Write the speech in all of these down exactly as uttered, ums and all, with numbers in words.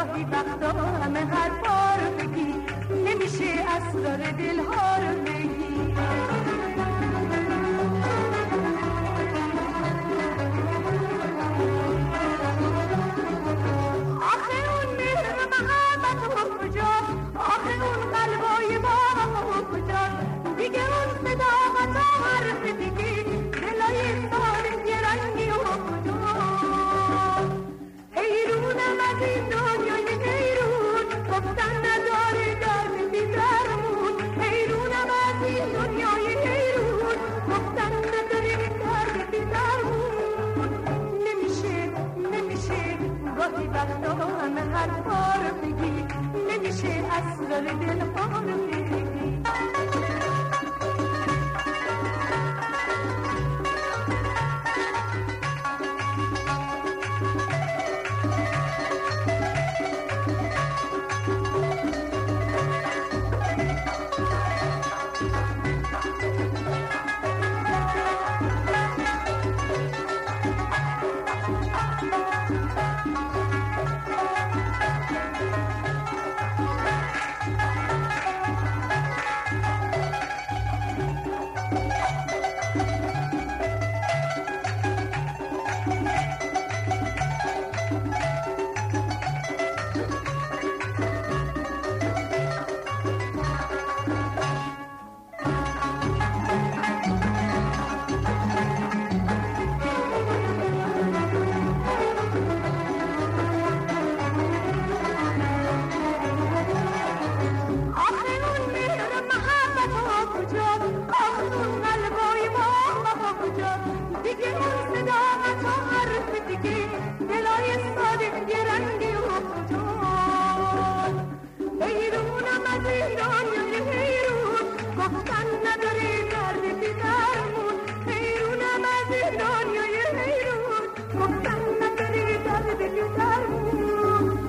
گاهی وقتا همه حرفا رو بگی، نمیشه اسرار دلها رو بگی. آخه اون مهر و محبت و کجاست، آخه اون قلبای ما کجاست، دیگه اون صداقت و حرف دیگه دلای سال گرنگی و کجاست. حیرونم از این دنیای حیرون، گفتن نداره درد بی درمون. حیرونم از این دنیای حیرون، گفتن نداره درد بی درمون. نمیشه نمیشه گاهی وقتا همه حرفا رو بگی، نمیشه اسرار دلها رو بگی.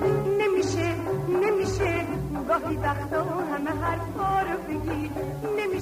گاهی وقتا همه حرفا رو بگی،